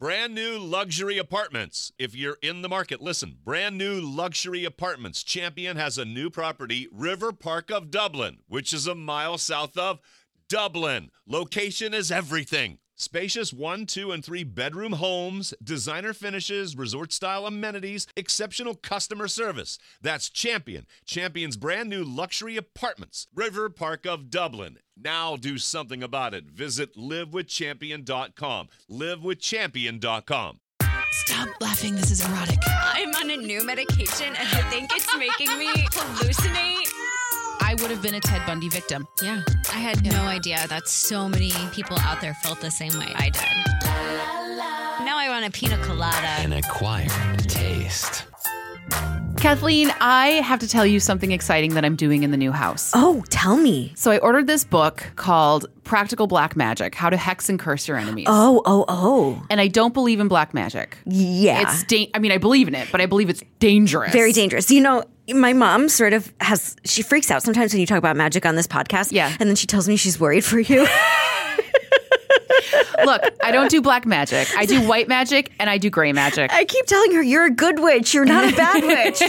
Brand new luxury apartments. If you're in the market, listen. Brand new luxury apartments. Champion has a new property, River Park of Dublin, which is a mile south of Dublin. Location is everything. Spacious 1, 2, and 3 bedroom homes, designer finishes, resort-style amenities, exceptional customer service. That's Champion. Champion's brand new luxury apartments. River Park of Dublin. Now do something about it. Visit livewithchampion.com. Livewithchampion.com. Stop laughing. This is erotic. I'm on a new medication and I think it's making me hallucinate. I would have been a Ted Bundy victim. Yeah. I had no idea that so many people out there felt the same way I did. Now I want a pina colada. An acquired taste. Kathleen, I have to tell you something exciting that I'm doing in the new house. Oh, tell me. So I ordered this book called Practical Black Magic, How to Hex and Curse Your Enemies. Oh. And I don't believe in black magic. Yeah. I mean, I believe in it, but I believe it's dangerous. Very dangerous. You know, my mom sort of she freaks out sometimes when you talk about magic on this podcast. Yeah. And then she tells me she's worried for you. Look, I don't do black magic. I do white magic and I do gray magic. I keep telling her, you're a good witch. You're not a bad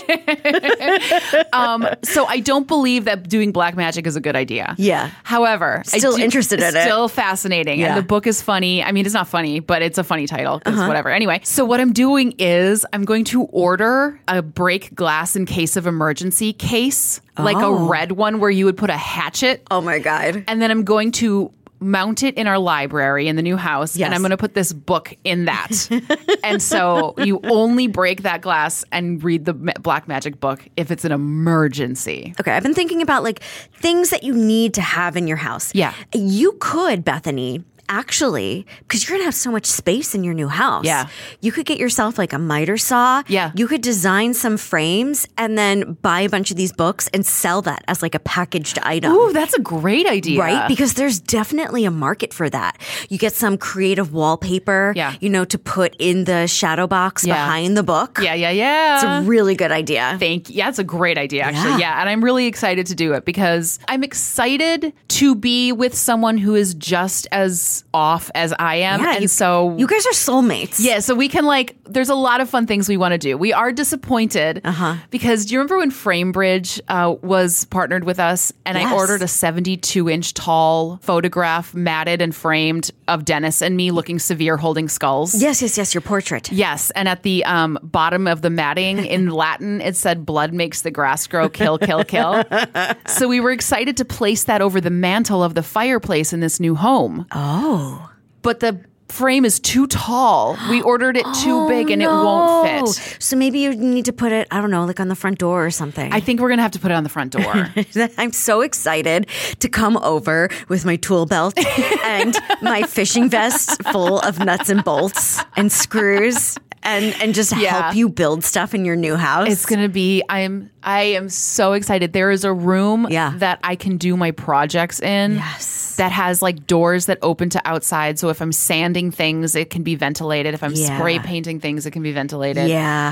witch. So I don't believe that doing black magic is a good idea. Yeah. However, Still interested in it. Still fascinating. Yeah. And the book is funny. I mean, it's not funny, but it's a funny title. Whatever. Anyway, so what I'm doing is I'm going to order a break glass in case of emergency case, like a red one where you would put a hatchet. Oh my God. And then I'm going to mount it in our library in the new house. Yes. And I'm going to put this book in that. And so you only break that glass and read the black magic book if it's an emergency. Okay, I've been thinking about like things that you need to have in your house. Yeah. You could, Bethany, actually, because you're going to have so much space in your new house. Yeah. You could get yourself like a miter saw. Yeah. You could design some frames and then buy a bunch of these books and sell that as like a packaged item. Ooh, that's a great idea. Right? Because there's definitely a market for that. You get some creative wallpaper, to put in the shadow box behind the book. Yeah. It's a really good idea. Yeah, it's a great idea, actually. Yeah, and I'm really excited to do it because I'm excited to be with someone who is just as off as I am. Yeah, and so you guys are soulmates. Yeah, so we can there's a lot of fun things we want to do. We are disappointed because do you remember when Framebridge was partnered with us and I ordered a 72-inch tall photograph, matted and framed, of Dennis and me looking severe holding skulls? Yes, your portrait. Yes, and at the bottom of the matting in Latin, it said, "Blood makes the grass grow, kill, kill, kill." So we were excited to place that over the mantle of the fireplace in this new home. Oh. But the frame is too tall. We ordered it too big and it won't fit. So maybe you need to put it, I don't know, like on the front door or something. I think we're going to have to put it on the front door. I'm so excited to come over with my tool belt and my fishing vest full of nuts and bolts and screws and just help you build stuff in your new house. It's going to be, I am so excited. There is a room that I can do my projects in. Yes. That has doors that open to outside. So if I'm sanding things, it can be ventilated. If I'm spray painting things, it can be ventilated.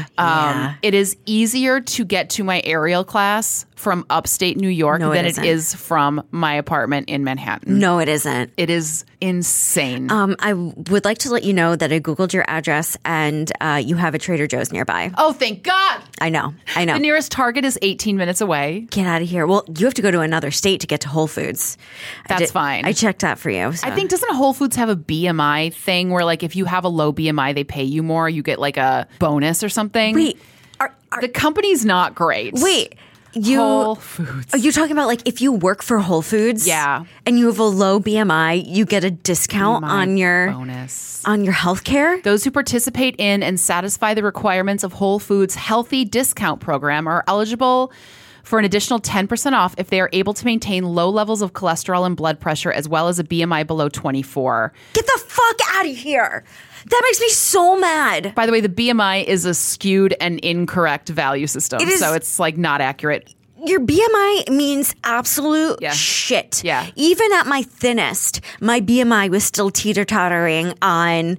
Yeah. It is easier to get to my aerial class from upstate New York than it is from my apartment in Manhattan. No, it isn't. It is insane. I would like to let you know that I Googled your address and you have a Trader Joe's nearby. Oh, thank God. I know. The nearest Target is 18 minutes away. Get out of here. Well, you have to go to another state to get to Whole Foods. That's fine. I checked that for you. So. I think, doesn't Whole Foods have a BMI thing where if you have a low BMI, they pay you more, you get a bonus or something? Wait. The company's not great. Wait. Whole Foods. Are you talking about if you work for Whole Foods? Yeah. And you have a low BMI, you get a discount on your bonus. On your health care? Those who participate in and satisfy the requirements of Whole Foods Healthy Discount Program are eligible for an additional 10% off if they are able to maintain low levels of cholesterol and blood pressure as well as a BMI below 24. Get the fuck out of here. That makes me so mad. By the way, the BMI is a skewed and incorrect value system. So it's not accurate. Your BMI means absolute shit. Yeah. Even at my thinnest, my BMI was still teeter-tottering on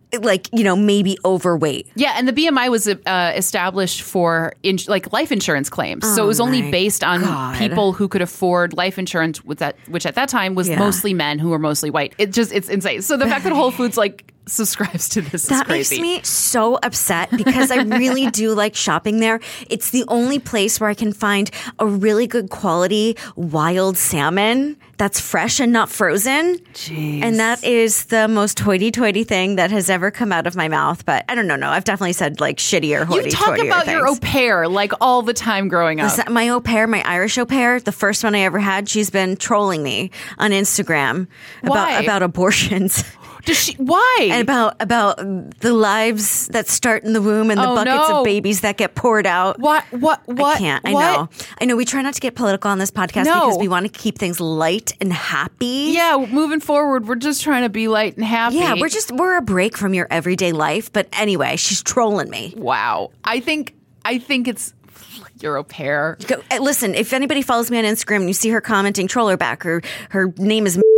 maybe overweight. Yeah, and the BMI was established for life insurance claims. So it was only based on people who could afford life insurance, which at that time was mostly men who were mostly white. It's insane. So the fact that Whole Foods subscribes to this. That is crazy. makes me so upset because I really do like shopping there. It's the only place where I can find a really good quality wild salmon that's fresh and not frozen. Jeez. And that is the most hoity-toity thing that has ever come out of my mouth. But I don't know. No, I've definitely said like shittier hoity-toity. You talk about your au pair like all the time growing up. My au pair, my Irish au pair, the first one I ever had, she's been trolling me on Instagram about abortions. Does she? Why? And about the lives that start in the womb and the buckets of babies that get poured out. What? I can't. What? I know. We try not to get political on this podcast because we want to keep things light and happy. Yeah, moving forward, we're just trying to be light and happy. Yeah, we're a break from your everyday life. But anyway, she's trolling me. Wow. I think it's your au pair. Listen, if anybody follows me on Instagram and you see her commenting, troll her back. Her name is.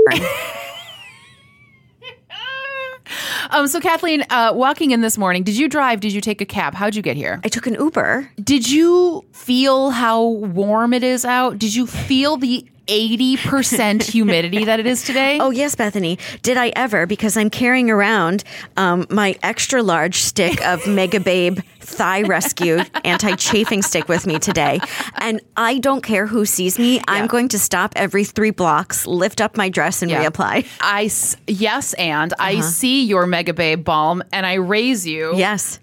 So Kathleen, walking in this morning, did you drive? Did you take a cab? How'd you get here? I took an Uber. Did you feel how warm it is out? Did you feel the 80% humidity that it is today? Oh, yes, Bethany. Did I ever? Because I'm carrying around my extra large stick of Mega Babe Thigh Rescue anti-chafing stick with me today. And I don't care who sees me. I'm going to stop every 3 blocks, lift up my dress and reapply. I see your Mega Babe balm and I raise you. Yes.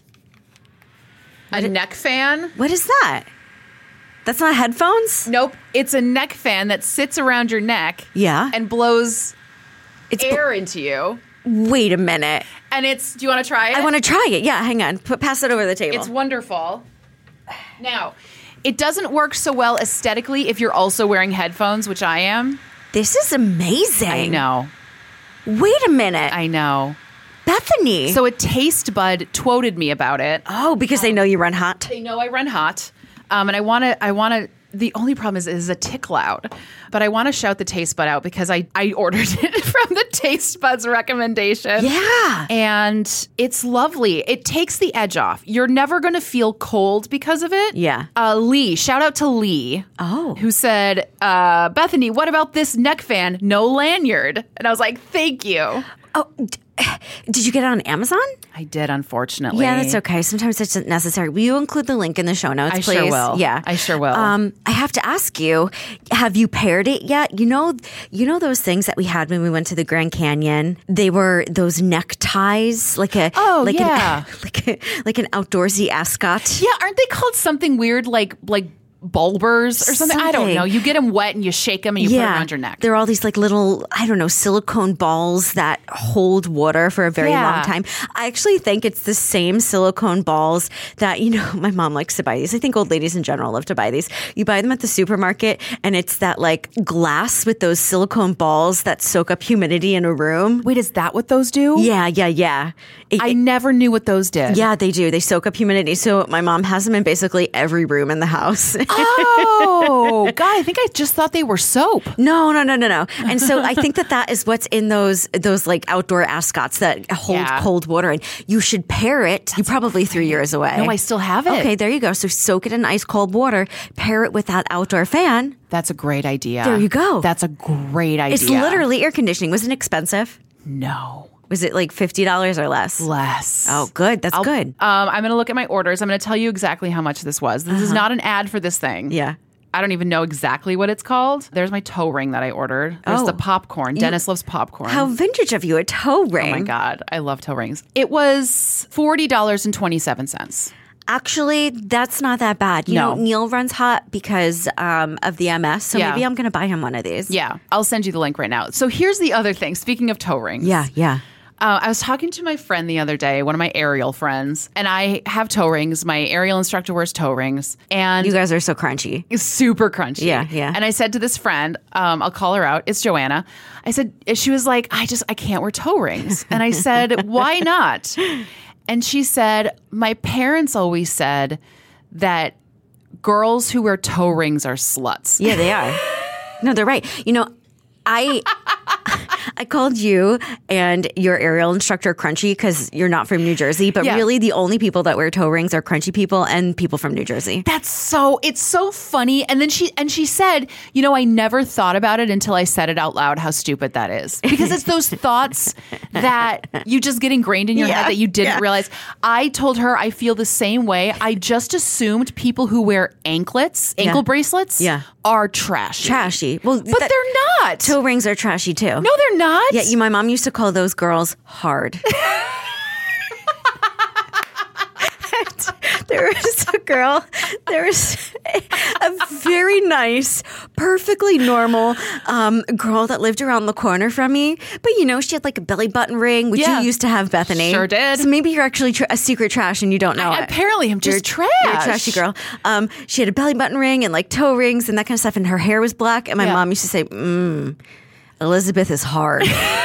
A neck fan. What is that? That's not headphones? Nope. It's a neck fan that sits around your neck. Yeah. And blows air into you. Wait a minute. And do you want to try it? I want to try it. Yeah, hang on. Pass it over the table. It's wonderful. Now, it doesn't work so well aesthetically if you're also wearing headphones, which I am. This is amazing. I know. Wait a minute. I know. Bethany. So a taste bud quoted me about it. Oh, because they know you run hot? They know I run hot. And I want to, the only problem is a tick loud, but I want to shout the taste bud out because I ordered it from the Taste Buds recommendation. Yeah. And it's lovely. It takes the edge off. You're never going to feel cold because of it. Yeah. Lee, shout out to Lee. Oh. Who said, Bethany, what about this neck fan? No lanyard. And I was like, thank you. Oh, did you get it on Amazon? I did, unfortunately. Yeah, that's okay. Sometimes it's necessary. Will you include the link in the show notes, please? I sure will. Yeah. I sure will. I have to ask you, have you paired it yet? You know those things that we had when we went to the Grand Canyon? They were those neckties, like an outdoorsy ascot. Yeah, aren't they called something weird like bulbers or something? I don't know. You get them wet and you shake them and you put them around your neck. They're all these like little, I don't know, silicone balls that hold water for a very long time. I actually think it's the same silicone balls that, my mom likes to buy these. I think old ladies in general love to buy these. You buy them at the supermarket and it's that like glass with those silicone balls that soak up humidity in a room. Wait, is that what those do? Yeah. I never knew what those did. Yeah, they do. They soak up humidity. So my mom has them in basically every room in the house. Oh, God, I think I just thought they were soap. No. And so I think that is what's in those like outdoor ascots that hold cold water. And you should pair it. You probably threw yours away. No, I still have it. Okay, there you go. So soak it in ice cold water, pair it with that outdoor fan. That's a great idea. There you go. That's a great idea. It's literally air conditioning. Was it expensive? No. Was it like $50 or less? Less. Oh, good. That's good. I'm going to look at my orders. I'm going to tell you exactly how much this was. This is not an ad for this thing. Yeah. I don't even know exactly what it's called. There's my toe ring that I ordered. There's the popcorn. Dennis loves popcorn. How vintage of you, a toe ring. Oh, my God. I love toe rings. It was $40.27. Actually, that's not that bad. You know, Neil runs hot because of the MS, so maybe I'm going to buy him one of these. Yeah. I'll send you the link right now. So here's the other thing. Speaking of toe rings. Yeah. I was talking to my friend the other day, one of my aerial friends, and I have toe rings. My aerial instructor wears toe rings. And you guys are so crunchy. Super crunchy. Yeah. And I said to this friend, I'll call her out. It's Joanna. I said, she was like, I can't wear toe rings. And I said, why not? And she said, my parents always said that girls who wear toe rings are sluts. Yeah, they are. No, they're right. I I called you and your aerial instructor Crunchy because you're not from New Jersey, but really the only people that wear toe rings are Crunchy people and people from New Jersey. It's so funny. And then she said, I never thought about it until I said it out loud how stupid that is. Because it's those thoughts that you just get ingrained in your head that you didn't realize. I told her I feel the same way. I just assumed people who wear ankle bracelets are trashy. Well, but they're not. Toe rings are trashy too. No, they're not. Yeah, my mom used to call those girls hard. There was a very nice, perfectly normal girl that lived around the corner from me. But, she had like a belly button ring, which you used to have, Bethany. Sure did. So maybe you're actually a secret trash and you don't know it. Apparently, I'm just trash. You're a trashy girl. She had a belly button ring and like toe rings and that kind of stuff. And her hair was black. And my mom used to say, Elizabeth is hard.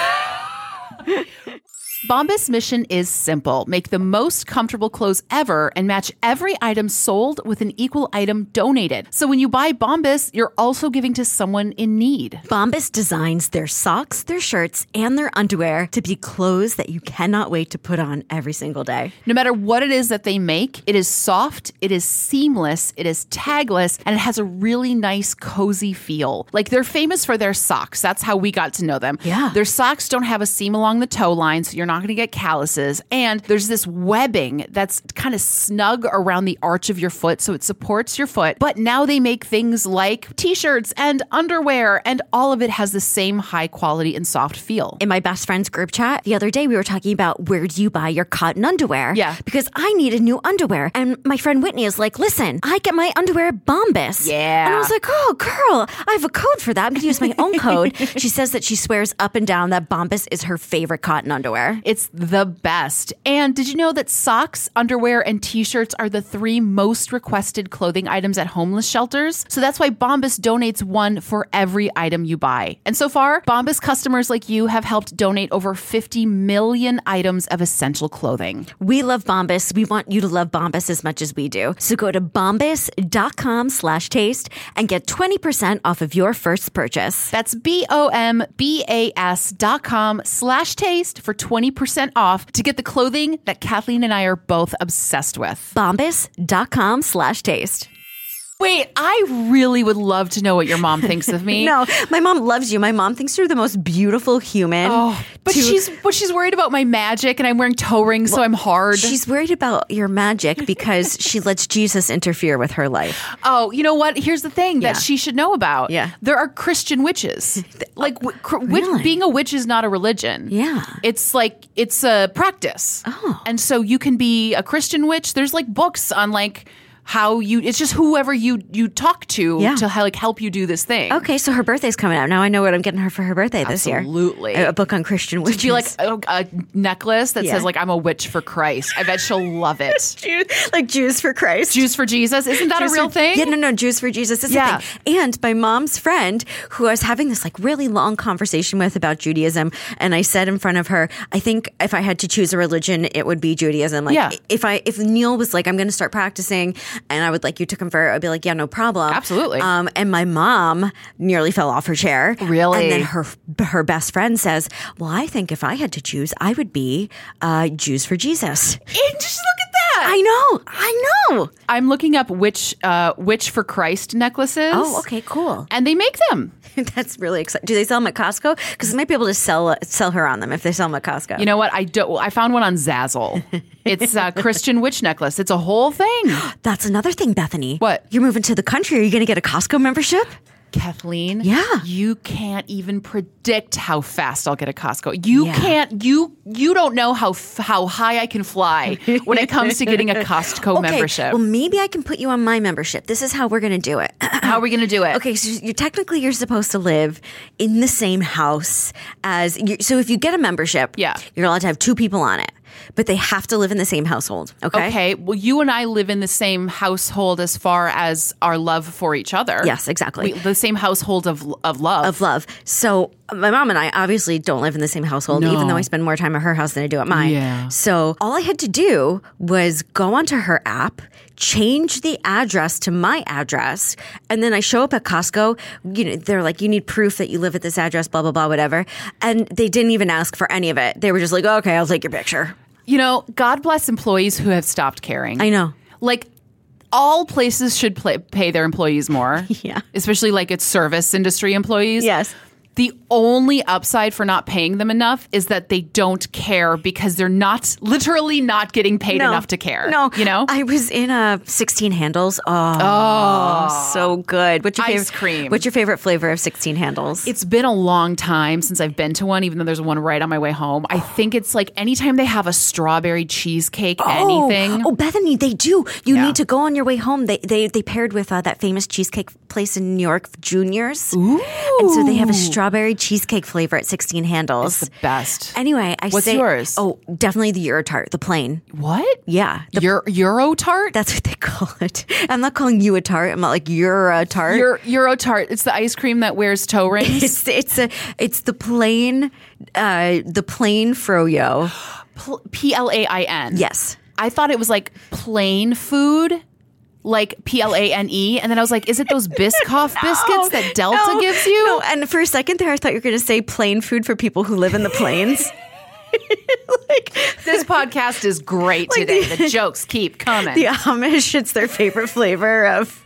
Bombas' mission is simple. Make the most comfortable clothes ever and match every item sold with an equal item donated. So when you buy Bombas, you're also giving to someone in need. Bombas designs their socks, their shirts, and their underwear to be clothes that you cannot wait to put on every single day. No matter what it is that they make, it is soft, it is seamless, it is tagless, and it has a really nice, cozy feel. Like they're famous for their socks. That's how we got to know them. Yeah. Their socks don't have a seam along the toe line, so you're not going to get calluses. And there's this webbing that's kind of snug around the arch of your foot, so it supports your foot. But now they make things like t-shirts and underwear, and all of it has the same high quality and soft feel. In my best friend's group chat the other day, we were talking about where do you buy your cotton underwear? Yeah. Because I needed new underwear. And my friend Whitney is like, listen, I get my underwear at Bombas. Yeah. And I was like, oh, girl, I have a code for that. I'm going to use my own code. She says that she swears up and down that Bombas is her favorite cotton underwear. It's the best. And did you know that socks, underwear, and t-shirts are the 3 most requested clothing items at homeless shelters? So that's why Bombas donates one for every item you buy. And so far, Bombas customers like you have helped donate over 50 million items of essential clothing. We love Bombas. We want you to love Bombas as much as we do. So go to bombas.com/taste and get 20% off of your first purchase. That's BOMBAS.com/taste for 20% off to get the clothing that Kathleen and I are both obsessed with. Bombas.com/taste. Wait, I really would love to know what your mom thinks of me. No, my mom loves you. My mom thinks you're the most beautiful human. Oh, but she's worried about my magic, and I'm wearing toe rings, so I'm hard. She's worried about your magic because she lets Jesus interfere with her life. Oh, you know what? Here's the thing that she should know about. Yeah. There are Christian witches. Like, Really? being a witch is not a religion. Yeah. It's like, it's a practice. Oh. And so you can be a Christian witch. There's like books on like how it's just whoever you talk to help you do this thing. Okay, so her birthday's coming up. Now I know what I'm getting her for her birthday this year. Absolutely. A book on Christian witches. Do you like a necklace that says like, I'm a witch for Christ? I bet she'll love it. Like Jews for Christ. Jews for Jesus. Isn't that a real thing? Yeah, no, Jews for Jesus is a thing. And my mom's friend, who I was having this like really long conversation with about Judaism, and I said in front of her, I think if I had to choose a religion, it would be Judaism. Like if Neil was like, I'm going to start practicing, and I would like you to convert, I'd be like, yeah, no problem. Absolutely. And my mom nearly fell off her chair. Really? And then her best friend says, well, I think if I had to choose, I would be Jews for Jesus. And just look at that. I know. I'm looking up witch for Christ necklaces. Oh, okay, cool. And they make them. That's really exciting. Do they sell them at Costco? Because I might be able to sell her on them if they sell them at Costco. You know what? I found one on Zazzle. It's a Christian witch necklace. It's a whole thing. That's another thing, Bethany. What? You're moving to the country. Are you going to get a Costco membership? Kathleen, Yeah. you can't even predict how fast I'll get a Costco. You can't. You don't know how high I can fly when it comes to getting a Costco membership. Well, maybe I can put you on my membership. This is how we're going to do it. How are we going to do it? Okay, so you're supposed to live in the same house as. So if you get a membership, you're allowed to have 2 people on it. But they have to live in the same household, okay? Okay. Well, you and I live in the same household as far as our love for each other. Yes, exactly. The same household of love. Of love. So my mom and I obviously don't live in the same household, even though I spend more time at her house than I do at mine. Yeah. So all I had to do was go onto her app, change the address to my address, and then I show up at Costco. They're like, you need proof that you live at this address, blah, blah, blah, whatever. And they didn't even ask for any of it. They were just like, okay, I'll take your picture. God bless employees who have stopped caring. I know. Like, all places should pay their employees more. Yeah. Especially like it's service industry employees. Yes. The only upside for not paying them enough is that they don't care because they're literally not getting paid enough to care. No. I was in a 16 Handles. Oh, so good. What's your ice cream. What's your favorite flavor of 16 Handles? It's been a long time since I've been to one, even though there's one right on my way home. I think it's like anytime they have a strawberry cheesecake, anything. Oh, Bethany, they do. You need to go on your way home. They paired with that famous cheesecake place in New York, Junior's. Ooh. And so they have a strawberry cheesecake flavor at 16 Handles. It's the best. Anyway, What's yours? Oh, definitely the Eurotart, the plain. What? Yeah. Eurotart? That's what they call it. I'm not calling you a tart. I'm not like you're a tart. Eurotart. It's the ice cream that wears toe rings. It's the plain froyo. Plain. Yes. I thought it was like plain food. Like Plane, and then I was like, is it those Biscoff biscuits that Delta gives you? No, and for a second there, I thought you were going to say plain food for people who live in the plains. This podcast is great today. The jokes keep coming. The Amish, it's their favorite flavor of...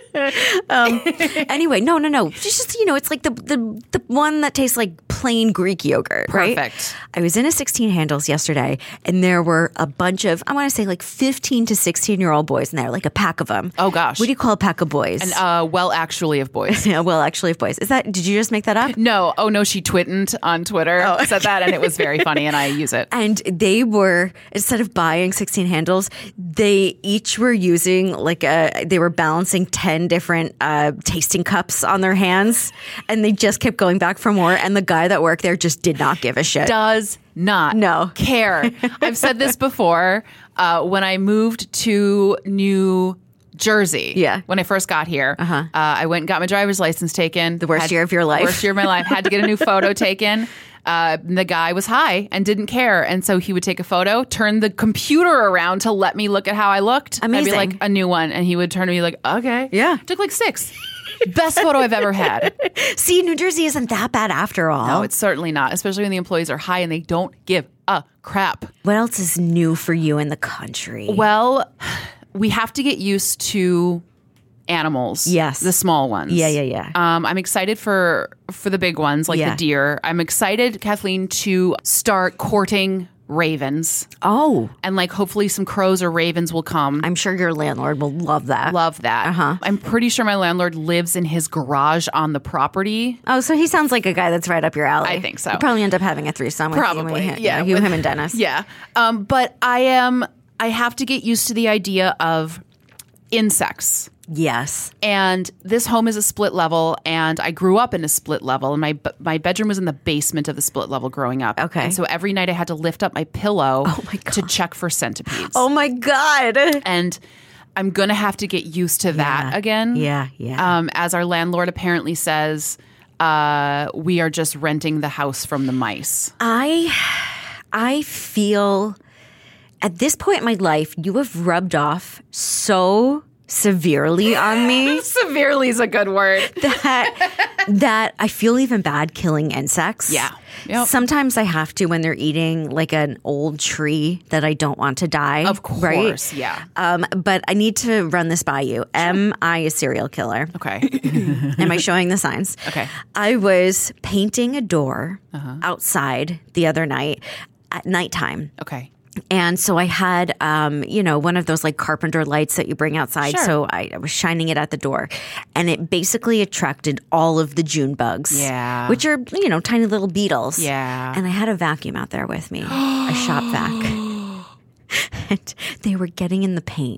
Anyway, no. It's just, it's like the one that tastes like plain Greek yogurt, right? Perfect. I was in a 16 Handles yesterday, and there were a bunch of, I want to say like 15 to 16-year-old boys in there, like a pack of them. Oh, gosh. What do you call a pack of boys? Actually of boys. Yeah, actually of boys. Did you just make that up? No. Oh, no, she twittened on Twitter, said that, and it was very funny, and I use it. And they were, instead of buying 16 Handles, they each were using they were balancing 10 different tasting cups on their hands, and they just kept going back for more, and the guy that worked there just did not give a shit. Does not care. I've said this before. When I moved to New Jersey, when I first got here, I went and got my driver's license taken. The worst year of your life. Worst year of my life. Had to get a new photo taken. The guy was high and didn't care. And so he would take a photo, turn the computer around to let me look at how I looked. Amazing. I'd be like, a new one. And he would turn to me like, okay. Yeah. Took like 6. Best photo I've ever had. See, New Jersey isn't that bad after all. No, it's certainly not, especially when the employees are high and they don't give a crap. What else is new for you in the country? Well, we have to get used to animals. Yes. The small ones. Yeah. I'm excited for the big ones, like the deer. I'm excited, Kathleen, to start courting ravens. Oh. And hopefully some crows or ravens will come. I'm sure your landlord will love that. Love that. Uh-huh. I'm pretty sure my landlord lives in his garage on the property. Oh, so he sounds like a guy that's right up your alley. I think so. You'll probably end up having a threesome with Probably. him and Dennis. Yeah. But I have to get used to the idea of insects. Yes. And this home is a split level, and I grew up in a split level, and my bedroom was in the basement of the split level growing up. Okay. And so every night I had to lift up my pillow to check for centipedes. Oh my God. And I'm going to have to get used to that again. Yeah. As our landlord apparently says, we are just renting the house from the mice. I feel at this point in my life, you have rubbed off so severely on me. Severely is a good word. That I feel even bad killing insects. Yeah. Yep. Sometimes I have to when they're eating like an old tree that I don't want to die. Of course, right? Yeah. But I need to run this by you. Sure. Am I a serial killer? Okay. Am I showing the signs? Okay. I was painting a door outside the other night at nighttime. Okay. And so I had, one of those like carpenter lights that you bring outside. Sure. So I was shining it at the door, and it basically attracted all of the June bugs. Yeah. Which are, tiny little beetles. Yeah. And I had a vacuum out there with me, a shop vac. And they were getting in the paint.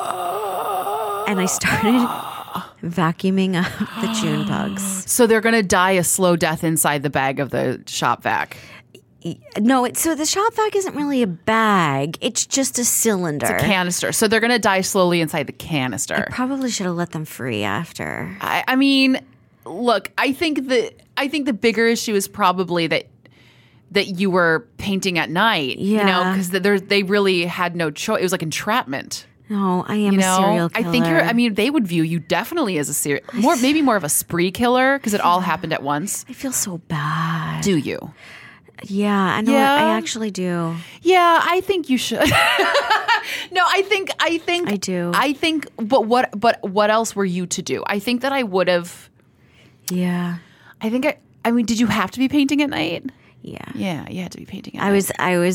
And I started vacuuming up the June bugs. So they're going to die a slow death inside the bag of the shop vac. No, so the shop vac isn't really a bag. It's just a cylinder. It's a canister. So they're going to die slowly inside the canister. I probably should have let them free after. I mean, look, I think that I think the bigger issue is probably that you were painting at night. Yeah. Because they really had no choice. It was like entrapment. No, I am a serial killer. I think they would view you definitely as a maybe more of a spree killer because it all happened at once. I feel so bad. Do you? Yeah, I know. Yeah. I actually do. Yeah, I think you should. No, I think I do. I think, but what else were you to do? I think that I would have. Yeah. I think I mean, did you have to be painting at night? Yeah. Yeah, you had to be painting at night.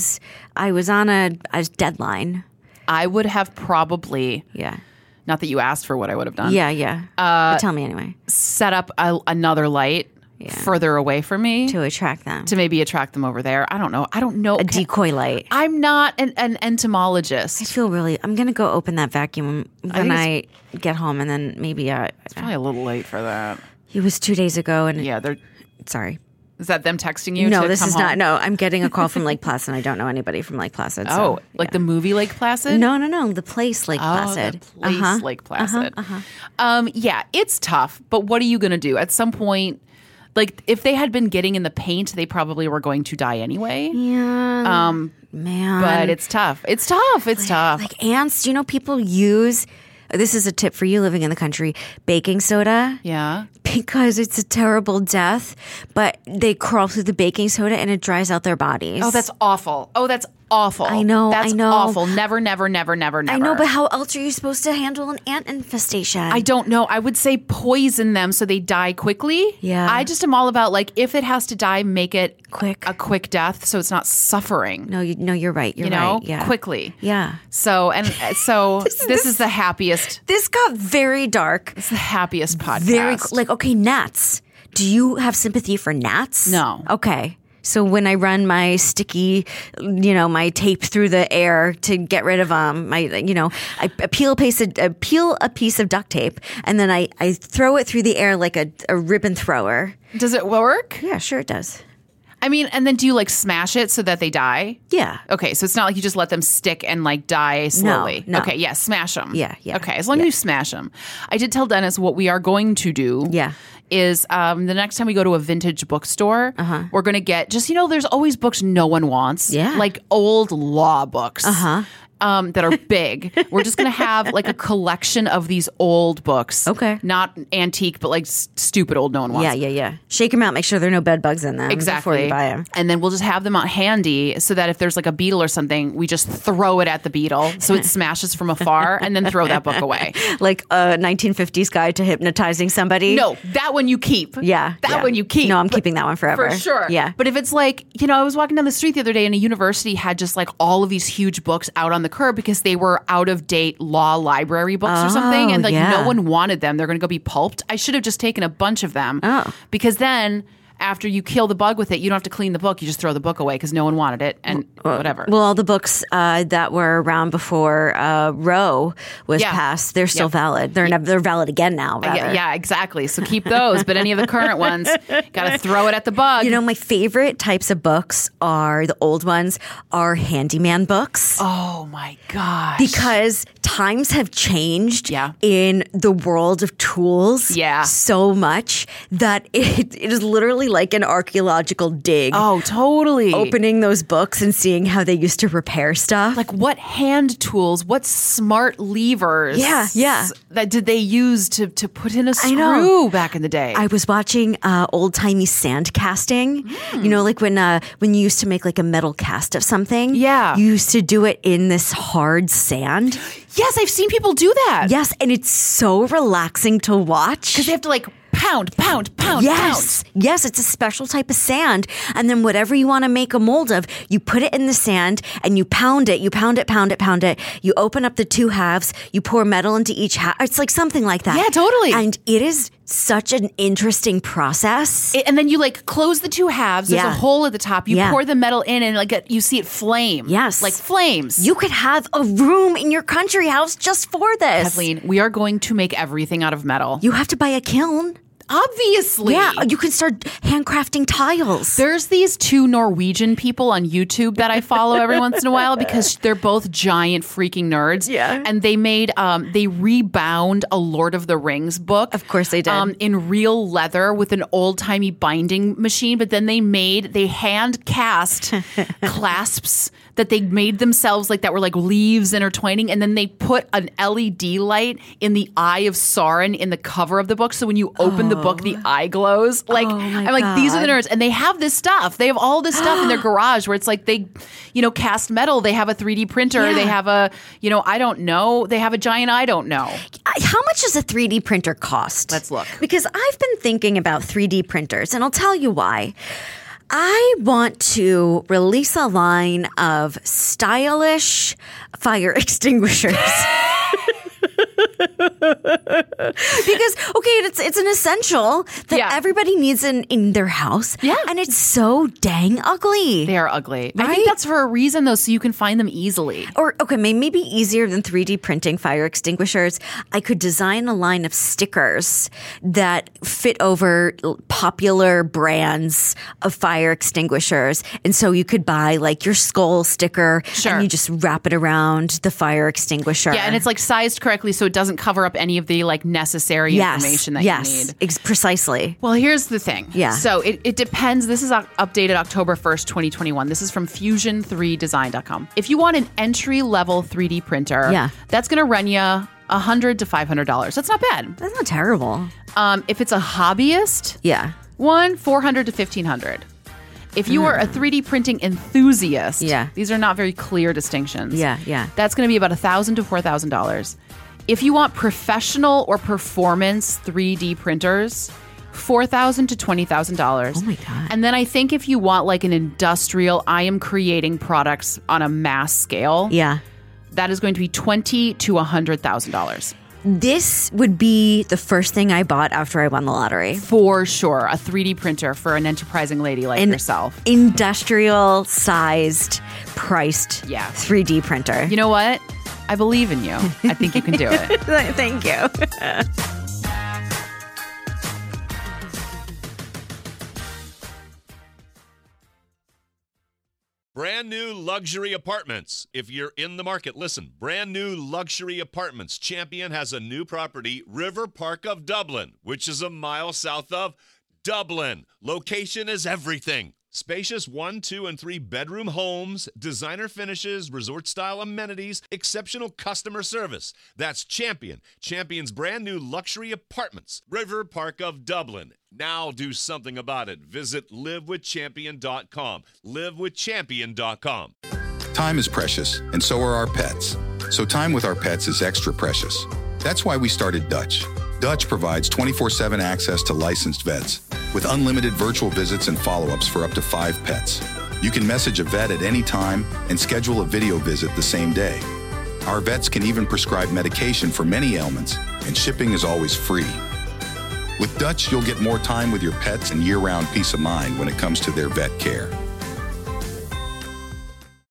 I was on a deadline. I would have probably. Yeah. Not that you asked for what I would have done. Yeah. But tell me anyway. Set up another light further away from me to attract them. To maybe attract them over there. I don't know. A decoy light. I'm not an entomologist. I feel I'm going to go open that vacuum when I get home, and then maybe it's probably a little late for that. It was 2 days ago, and they're sorry. Is that them texting you? No, to this come is home? not. No, I'm getting a call from Lake Placid, and I don't know anybody from Lake Placid. So, the movie Lake Placid? No, the place Lake Placid. The place Lake Placid. Yeah, it's tough, but what are you going to do? At some point, like if they had been getting in the paint, they probably were going to die anyway. Yeah, man. But it's tough. It's tough. Like ants, people use. This is a tip for you living in the country. Baking soda. Yeah. Because it's a terrible death, but they crawl through the baking soda and it dries out their bodies. Oh, that's awful. I know. That's awful. Never. I know, but how else are you supposed to handle an ant infestation? I don't know. I would say poison them so they die quickly. Yeah. I just am all about if it has to die, make it quick, a quick death, so it's not suffering. No, you're right. You're right. Yeah, quickly. Yeah. So this is the happiest. This got very dark. It's the happiest podcast. Okay, gnats. Do you have sympathy for gnats? No. Okay. So when I run my sticky, my tape through the air to get rid of I peel a piece of duct tape and then I throw it through the air like a ribbon thrower. Does it work? Yeah, sure it does. I mean, and then do you smash it so that they die? Yeah. Okay, so it's not like you just let them stick and die slowly. No. Okay, yeah, smash them. Yeah. Okay, as long as you smash them. I did tell Dennis what we are going to do. Yeah. Is the next time we go to a vintage bookstore, we're going to get there's always books no one wants. Yeah. Like old law books. That are big. We're just going to have a collection of these old books. Okay. Not antique, but stupid old no one wants. Yeah. Shake them out. Make sure there are no bed bugs in them. Exactly. Before you buy them. And then we'll just have them out handy so that if there's a beetle or something, we just throw it at the beetle so it smashes from afar and then throw that book away. Like a 1950s guide to hypnotizing somebody. No, that one you keep. Yeah. That one you keep. No, I'm keeping that one forever. For sure. Yeah. But if it's I was walking down the street the other day and a university had just all of these huge books out on the curb because they were out of date law library books or something and no one wanted them. They're going to go be pulped. I should have just taken a bunch of them because then after you kill the bug with it, you don't have to clean the book. You just throw the book away because no one wanted it and whatever. Well, all the books that were around before Roe was passed, they're still valid. They're valid again now, rather. Yeah, exactly. So keep those. But any of the current ones, got to throw it at the bug. My favorite types of books the old ones are handyman books. Oh, my gosh. Because times have changed in the world of tools so much that it is literally like an archaeological dig. Oh, totally. Opening those books and seeing how they used to repair stuff. What hand tools, what smart levers that did they use to put in a screw back in the day? I was watching old-timey sand casting. When you used to make a metal cast of something. Yeah. You used to do it in this hard sand. Yes, I've seen people do that. Yes, and it's so relaxing to watch. Because they have to pound. Yes, it's a special type of sand. And then whatever you want to make a mold of, you put it in the sand and you pound it. You pound it. You open up the two halves. You pour metal into each half. It's something like that. Yeah, totally. And it is such an interesting process. And then you close the two halves. There's a hole at the top. You pour the metal in and you see it flame. Yes. Flames. You could have a room in your country house just for this. Kathleen, we are going to make everything out of metal. You have to buy a kiln. Obviously. Yeah, you can start handcrafting tiles. There's these two Norwegian people on YouTube that I follow every once in a while because they're both giant freaking nerds. Yeah. And they made, they rebound a Lord of the Rings book. Of course they did. In real leather with an old-timey binding machine. But then they hand cast clasps that they made themselves that were like leaves intertwining. And then they put an LED light in the eye of Sauron in the cover of the book. So when you open the book, the eye glows. I'm like, these are the nerds. And they have this stuff. They have all this stuff in their garage where it's like they, cast metal. They have a 3D printer. Yeah. They have a, I don't know. They have a giant I don't know. How much does a 3D printer cost? Let's look. Because I've been thinking about 3D printers, and I'll tell you why. I want to release a line of stylish fire extinguishers. Because, it's an essential that everybody needs in their house. Yeah. And it's so dang ugly. They are ugly. Right? I think that's for a reason, though, so you can find them easily. Or, maybe easier than 3D printing fire extinguishers. I could design a line of stickers that fit over popular brands of fire extinguishers. And so you could buy your skull sticker and you just wrap it around the fire extinguisher. Yeah, and it's sized correctly so it doesn't cover up any of the necessary information that you need. Precisely. Well, here's the thing. Yeah. So it depends. This is updated October 1st, 2021. This is from fusion3design.com. If you want an entry-level 3D printer, that's going to run you $100 to $500. That's not bad. That's not terrible. If it's a hobbyist, $400 to $1,500. If you are a 3D printing enthusiast, these are not very clear distinctions. That's going to be about $1,000 to $4,000. If you want professional or performance 3D printers, $4,000 to $20,000. Oh my God. And then I think if you want an industrial, I am creating products on a mass scale, that is going to be $20,000 to $100,000. This would be the first thing I bought after I won the lottery. For sure. A 3D printer for an enterprising lady like yourself. Industrial sized, priced 3D printer. You know what? I believe in you. I think you can do it. Thank you. Brand new luxury apartments. If you're in the market, listen. Brand new luxury apartments. Champion has a new property, River Park of Dublin, which is a mile south of Dublin. Location is everything. Spacious 1, 2, and 3 bedroom homes, designer finishes, resort-style amenities, exceptional customer service. That's Champion. Champion's brand new luxury apartments. River Park of Dublin. Now do something about it. Visit livewithchampion.com. Livewithchampion.com. Time is precious, and so are our pets. So time with our pets is extra precious. That's why we started Dutch. Dutch provides 24/7 access to licensed vets with unlimited virtual visits and follow-ups for up to 5 pets. You can message a vet at any time and schedule a video visit the same day. Our vets can even prescribe medication for many ailments, and shipping is always free. With Dutch, you'll get more time with your pets and year-round peace of mind when it comes to their vet care.